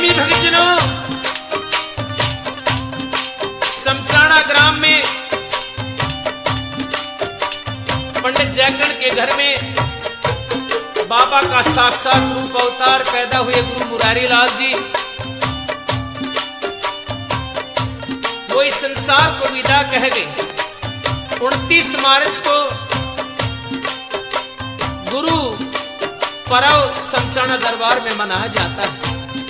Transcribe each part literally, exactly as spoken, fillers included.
प्रेमी भक्तजनों, समचाणा ग्राम में पंडित जयकर्ण के घर में बाबा का साक्षात रूप अवतार पैदा हुए गुरु मुरारी लाल जी। वो इस संसार को विदा कह गए। उनतीस मार्च को गुरु पर्व समचाणा दरबार में मनाया जाता है।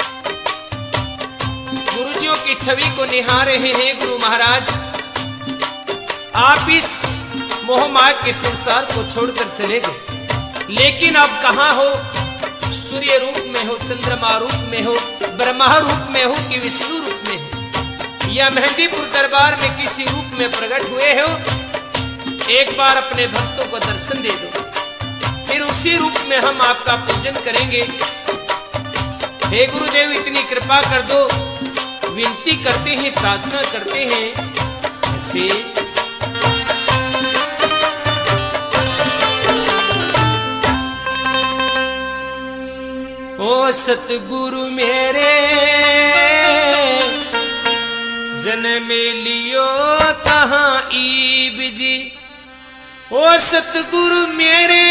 गुरुजियों की छवि को निहार रहे हैं गुरु महाराज। आप इस मोह माया के संसार को छोड़कर चले गए, लेकिन अब कहाँ हो? सूर्य रूप में हो, चंद्रमा रूप में हो, ब्रह्मा रूप में हो कि विष्णु रूप में हो, या मेहंदीपुर दरबार में किसी रूप में प्रकट हुए हो, एक बार अपने भक्तों को दर्शन दे दो, फिर उसी रूप में हम आपका पूजन करेंगे। हे गुरुदेव, इतनी कृपा कर दो, विनती करते हैं, प्रार्थना करते हैं। ऐसे ओ सतगुरु मेरे जन्म लियो कहाँ ईब जी, ओ सतगुरु मेरे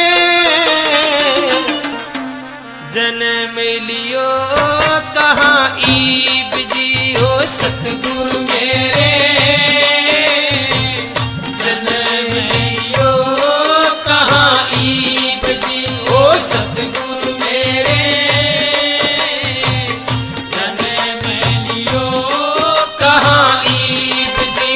जन्म लियो कहाँ ईब जी, ओ सतगुरु मेरे जन्म लियो कहाँ ईब जी, ओ सतगुरु मेरे जन्म लियो कहाँ ईब जी।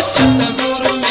सतगुरु